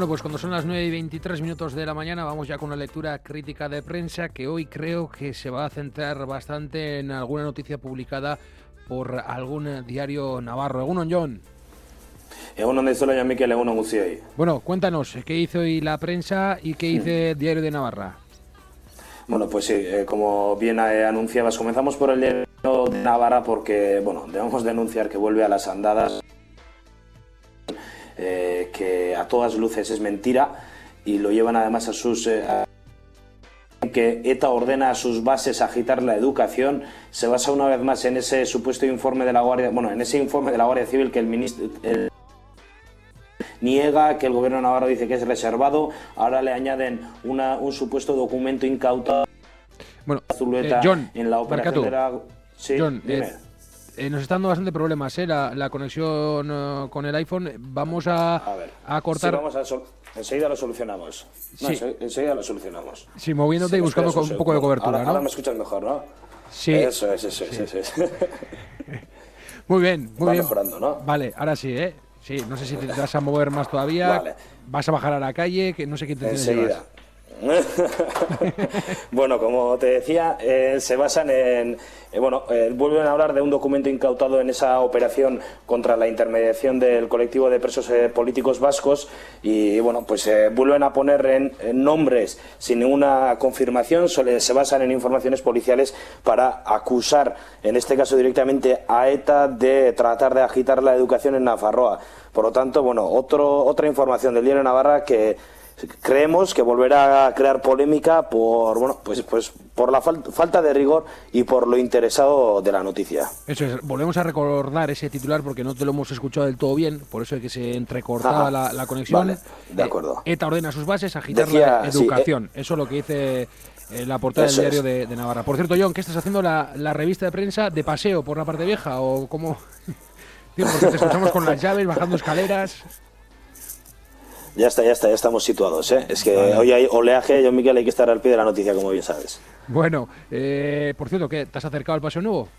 Bueno, pues cuando son las 9:23 de la mañana vamos ya con una lectura crítica de prensa que hoy creo que se va a centrar bastante en alguna noticia publicada por algún diario navarro. Egunon, Jon. Egunon de Solo, Mikel, egunon guztioi. Bueno, cuéntanos, ¿qué hizo hoy la prensa y qué dice el Diario de Navarra? Bueno, pues sí, como bien anunciabas, comenzamos por el Diario de Navarra porque, bueno, debemos denunciar que vuelve a las andadas, que a todas luces es mentira, y lo llevan además a sus... que ETA ordena a sus bases agitar la educación. Se basa una vez más en ese supuesto informe de la Guardia... Bueno, en ese informe de la Guardia Civil que el ministro... niega, que el gobierno de Navarra dice que es reservado. Ahora le añaden un supuesto documento incautado. Bueno, Zuleta Jon, en la operación de la... Sí, Jon, dime. nos está dando bastante problemas la conexión con el iPhone. Vamos a cortar... Sí, enseguida lo solucionamos. No, sí. Enseguida lo solucionamos. Sí, moviéndote y buscando un poco de cobertura, ahora, ¿no? Ahora me escuchas mejor, ¿no? Sí. Eso es. Muy bien, muy bien. Mejorando, ¿no? Vale, ahora sí, ¿eh? Sí, no sé si te vas a mover más todavía. Vale. Vas a bajar a la calle, que no sé qué te enseguida. Bueno, como te decía, se basan en... vuelven a hablar de un documento incautado en esa operación contra la intermediación del colectivo de presos políticos vascos y, bueno, pues vuelven a poner en nombres sin ninguna confirmación, se basan en informaciones policiales para acusar, en este caso directamente a ETA, de tratar de agitar la educación en Nafarroa. Por lo tanto, bueno, otra información del Diario de Navarra que creemos que volverá a crear polémica por por la falta de rigor y por lo interesado de la noticia. Eso es, volvemos a recordar ese titular porque no te lo hemos escuchado del todo bien, por eso es que se entrecortaba la conexión. Vale, de acuerdo. ETA ordena a sus bases agitar la educación. Eso es lo que dice la portada del Diario de Navarra. Por cierto, Jon, ¿qué estás haciendo la revista de prensa de paseo por la parte vieja o cómo? Tío, porque te escuchamos con las llaves, bajando escaleras. Ya estamos situados, ¿eh? Es que hoy hay oleaje, Jon Mikel, hay que estar al pie de la noticia, como bien sabes. Bueno, por cierto, ¿qué? ¿Te has acercado al Paseo Nuevo?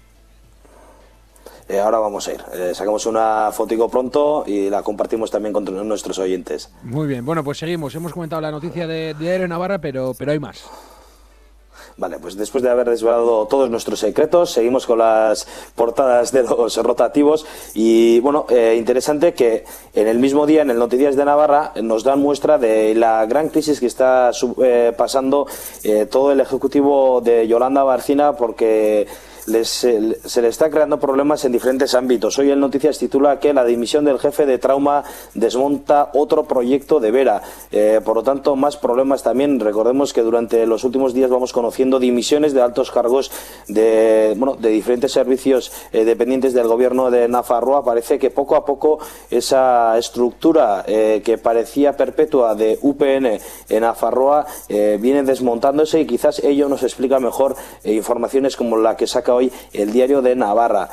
Ahora vamos a ir. Sacamos una fotico pronto y la compartimos también con nuestros oyentes. Muy bien, bueno, pues seguimos. Hemos comentado la noticia de Diario de Navarra, pero hay más. Vale, pues después de haber desvelado todos nuestros secretos, seguimos con las portadas de los rotativos y, bueno, interesante que en el mismo día, en el Noticias de Navarra, nos dan muestra de la gran crisis que está pasando todo el ejecutivo de Yolanda Barcina, porque se le está creando problemas en diferentes ámbitos. Hoy el Noticias titula que la dimisión del jefe de trauma desmonta otro proyecto de Vera. Por lo tanto, más problemas también. Recordemos que durante los últimos días vamos conociendo dimisiones de altos cargos de diferentes servicios dependientes del gobierno de Nafarroa. Parece que poco a poco esa estructura que parecía perpetua de UPN en Nafarroa viene desmontándose y quizás ello nos explica mejor informaciones como la que saca hoy el Diario de Navarra.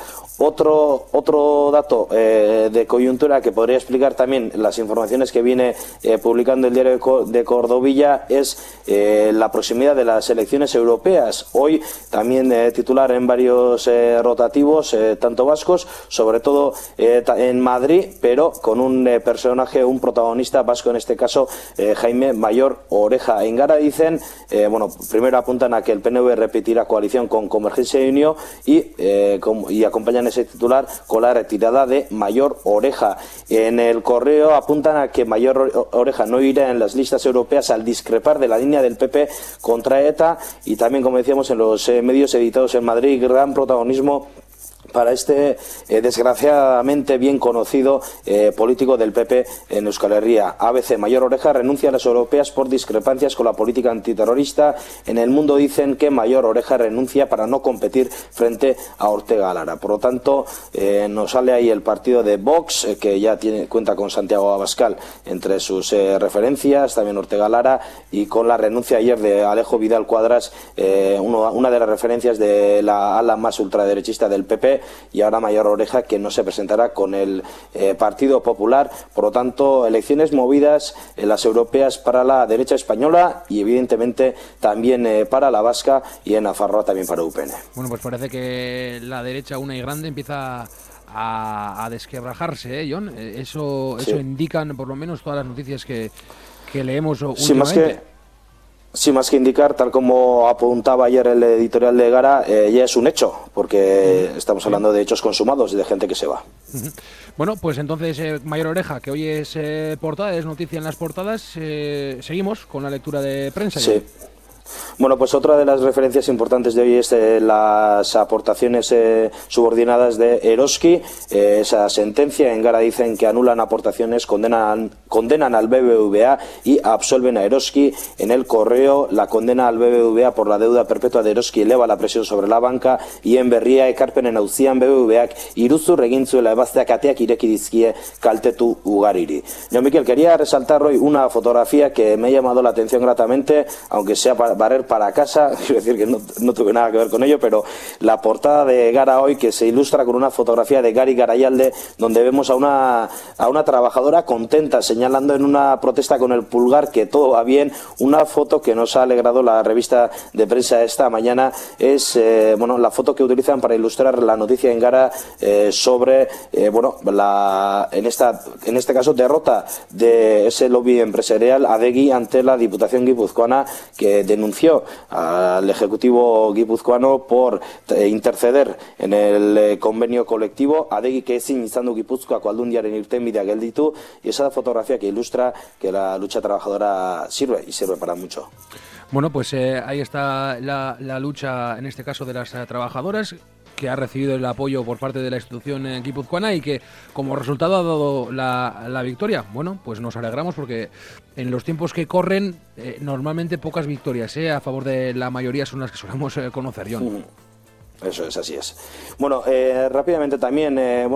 Otro dato de coyuntura que podría explicar también las informaciones que viene publicando el Diario de Cordovilla es la proximidad de las elecciones europeas. Hoy también titular en varios rotativos, tanto vascos, sobre todo en Madrid, pero con un personaje, un protagonista vasco, en este caso Jaime Mayor Oreja. En Gara dicen, primero apuntan a que el PNV repetirá coalición con Convergencia y Unión y acompañan ese titular con la retirada de Mayor Oreja. En el Correo apuntan a que Mayor Oreja no irá en las listas europeas al discrepar de la línea del PP contra ETA, y también, como decíamos, en los medios editados en Madrid, gran protagonismo para este desgraciadamente bien conocido político del PP en Euskal Herria. ABC, Mayor Oreja renuncia a las europeas por discrepancias con la política antiterrorista. En El Mundo dicen que Mayor Oreja renuncia para no competir frente a Ortega Lara. Por lo tanto, nos sale ahí el partido de Vox, que ya cuenta con Santiago Abascal entre sus referencias, también Ortega Lara, y con la renuncia ayer de Alejo Vidal Cuadras, una de las referencias de la ala más ultraderechista del PP, y ahora Mayor Oreja, que no se presentará con el Partido Popular. Por lo tanto, elecciones movidas en las europeas para la derecha española y evidentemente también para la vasca, y en Nafarroa también para UPN. Bueno, pues parece que la derecha una y grande empieza a desquebrajarse, Jon. Eso indican por lo menos todas las noticias que leemos últimamente. Más que indicar, tal como apuntaba ayer el editorial de Gara, ya es un hecho, porque estamos hablando de hechos consumados y de gente que se va. Bueno, pues entonces, Mayor Oreja, que hoy es portada, es noticia en las portadas, seguimos con la lectura de prensa. Sí. Bueno, pues otra de las referencias importantes de hoy es las aportaciones subordinadas de Eroski. Esa sentencia, en Gara dicen que anulan aportaciones, condenan al BBVA y absolven a Eroski. En El Correo, la condena al BBVA por la deuda perpetua de Eroski eleva la presión sobre la banca, y en Berria, ekarpenen auzian BBVak iruzur egin zuela ebazteak ateak ireki dizkie kaltetu ugariri. Yo, Miquel, quería resaltar hoy una fotografía que me ha llamado la atención gratamente, aunque sea barrer para casa, quiero decir que no tuve nada que ver con ello, pero la portada de Gara hoy, que se ilustra con una fotografía de Gari Garayalde, donde vemos a una trabajadora contenta, señalando en una protesta con el pulgar que todo va bien. Una foto que nos ha alegrado la revista de prensa esta mañana es la foto que utilizan para ilustrar la noticia en Gara sobre en este caso derrota de ese lobby empresarial Adegi ante la Diputación guipuzcoana, que denunció al Ejecutivo guipuzcoano por interceder en el convenio colectivo. Adegi que ezin izan du Gipuzkoako Aldundiaren irtenbidea gelditu, y esa fotografía que ilustra que la lucha trabajadora sirve para mucho. Bueno, pues ahí está la lucha, en este caso de las trabajadoras, que ha recibido el apoyo por parte de la institución guipuzcoana y que como resultado ha dado la victoria. Bueno, pues nos alegramos, porque en los tiempos que corren normalmente pocas victorias a favor de la mayoría son las que solemos conocer, Jon. Eso es, así es. Bueno, rápidamente también,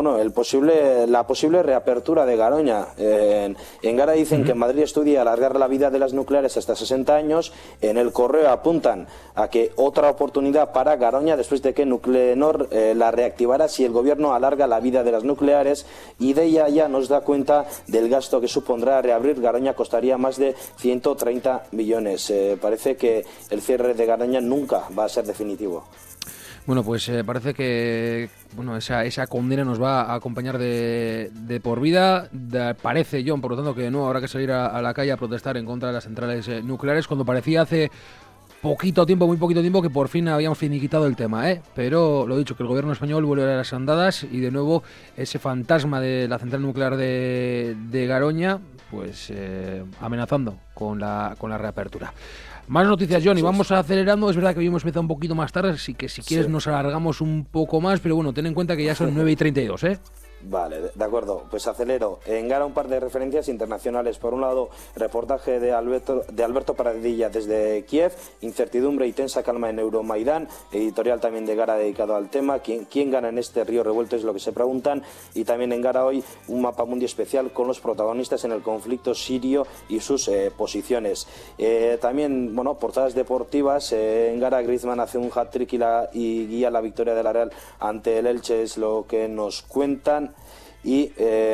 la posible reapertura de Garoña. En Gara dicen que en Madrid estudia alargar la vida de las nucleares hasta 60 años. En El Correo apuntan a que otra oportunidad para Garoña después de que Nuclenor la reactivara si el gobierno alarga la vida de las nucleares. Y de ella ya nos da cuenta del gasto que supondrá reabrir Garoña. Costaría más de 130 millones. Parece que el cierre de Garoña nunca va a ser definitivo. Bueno, pues parece que esa condena nos va a acompañar de por vida. Parece, Jon, por lo tanto, que no habrá que salir a la calle a protestar en contra de las centrales nucleares, cuando parecía hace muy poquito tiempo, que por fin habíamos finiquitado el tema, Pero lo dicho, que el gobierno español vuelve a las andadas, y de nuevo ese fantasma de la central nuclear de Garoña, pues amenazando con la reapertura. Más noticias, Jon, y vamos acelerando. Es verdad que hoy hemos empezado un poquito más tarde, así que si quieres nos alargamos un poco más, pero bueno, ten en cuenta que ya son 9:32, Vale, de acuerdo, pues acelero. En Gara un par de referencias internacionales. Por un lado, reportaje de Alberto Paradilla desde Kiev, incertidumbre y tensa calma en Euromaidán. Editorial también de Gara dedicado al tema. ¿Quién gana en este río revuelto? Es lo que se preguntan. Y también en Gara hoy un mapa mundi especial con los protagonistas en el conflicto sirio y sus posiciones. También, portadas deportivas. En Gara, Griezmann hace un hat-trick y guía la victoria de la Real ante el Elche, es lo que nos cuentan. Y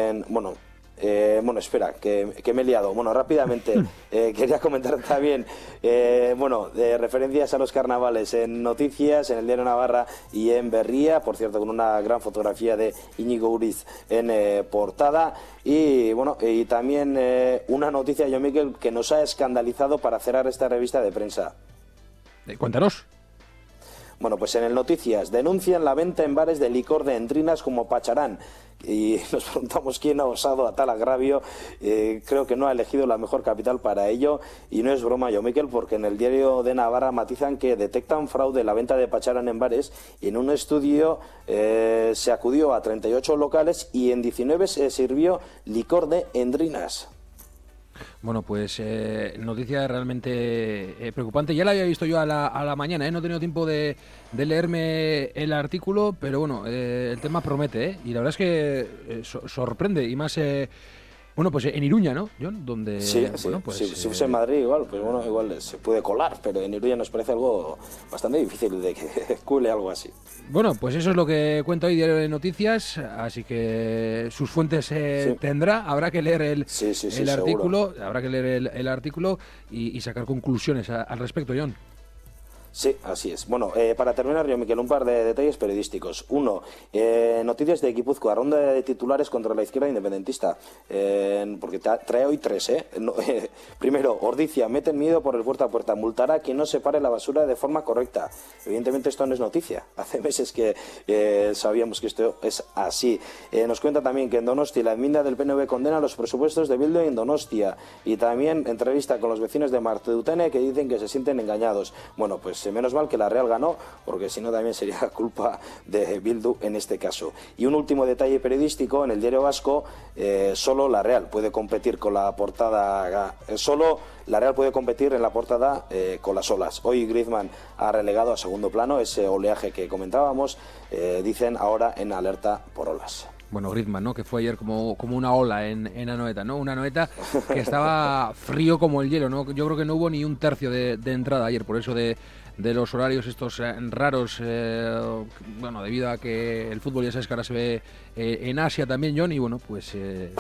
espera, que me he liado. Bueno, rápidamente, quería comentar también, de referencias a los carnavales en noticias, en el Diario Navarra y en Berria, por cierto, con una gran fotografía de Íñigo Uriz en portada. Y y también una noticia, Jon Miquel, que nos ha escandalizado para cerrar esta revista de prensa. Cuéntanos. Bueno, pues en el Noticias denuncian la venta en bares de licor de Endrinas como Pacharán. Y nos preguntamos quién ha osado a tal agravio. Creo que no ha elegido la mejor capital para ello. Y no es broma, Jon Miquel, porque en el Diario de Navarra matizan que detectan fraude en la venta de Pacharán en bares. Y en un estudio se acudió a 38 locales y en 19 se sirvió licor de Endrinas. Bueno, pues noticia realmente preocupante. Ya la había visto yo a la mañana, no he tenido tiempo de leerme el artículo, pero bueno, el tema promete, y la verdad es que sorprende, y más pues en Iruña, ¿no, Jon? Donde, si fuese en Madrid igual, pues igual se puede colar, pero en Iruña nos parece algo bastante difícil de que cuele algo así. Bueno, pues eso es lo que cuenta hoy Diario de Noticias, así que sus fuentes tendrá, habrá que leer el artículo, seguro. Habrá que leer el artículo y sacar conclusiones al respecto, Jon. Sí, así es. Bueno, para terminar, yo, Miquel, un par de detalles periodísticos. Uno, noticias de Guipúzcoa, ronda de titulares contra la izquierda independentista, porque trae hoy 3, primero, Ordizia, meten miedo por el puerta a puerta, multará a quien no separe la basura de forma correcta. Evidentemente esto no es noticia, hace meses que sabíamos que esto es así. Nos cuenta también que en Donosti la enmienda del PNV condena los presupuestos de Bildu en Donostia, y también entrevista con los vecinos de Martedutene que dicen que se sienten engañados. Bueno, pues menos mal que la Real ganó, porque si no también sería culpa de Bildu en este caso. Y un último detalle periodístico, en el Diario Vasco, solo la Real puede competir con la portada, la Real puede competir en la portada con las olas. Hoy Griezmann ha relegado a segundo plano ese oleaje que comentábamos, dicen ahora en alerta por olas. Bueno, Griezmann, ¿no? Que fue ayer como una ola en Anoeta, ¿no? Una Anoeta que estaba frío como el hielo, ¿no? Yo creo que no hubo ni un tercio de entrada ayer, por eso de los horarios estos raros, bueno, debido a que el fútbol ya sabes que ahora se ve en Asia también, John, y bueno, pues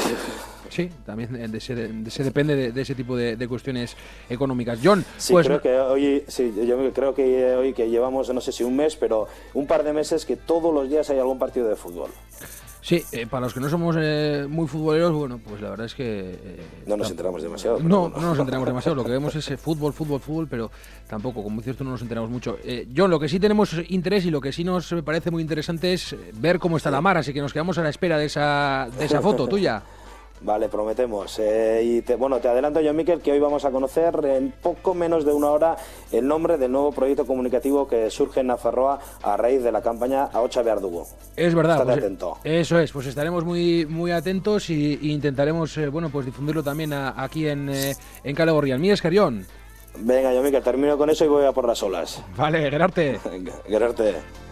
sí, también se depende de ese tipo de cuestiones económicas. John, sí, pues creo que hoy, sí, yo creo que hoy que llevamos, no sé si un mes, pero un par de meses que todos los días hay algún partido de fútbol. Sí, para los que no somos muy futboleros, bueno, pues la verdad es que... no nos enteramos demasiado. No nos enteramos demasiado, lo que vemos es fútbol, pero tampoco, como dices tú, no nos enteramos mucho. John, lo que sí tenemos interés y lo que sí nos parece muy interesante es ver cómo está la mar, así que nos quedamos a la espera de esa foto tuya. Vale, prometemos. Te adelanto yo, Miquel, que hoy vamos a conocer en poco menos de una hora el nombre del nuevo proyecto comunicativo que surge en Nafarroa a raíz de la campaña Ahotsa Behardugu. Es verdad. Estate pues, atento. Eso es, pues estaremos muy, muy atentos y intentaremos pues difundirlo también aquí en Kale Gorrian. Mira, Escarión. Venga, yo, Miquel, termino con eso y voy a por las olas. Vale, Gerarte. Gerarte.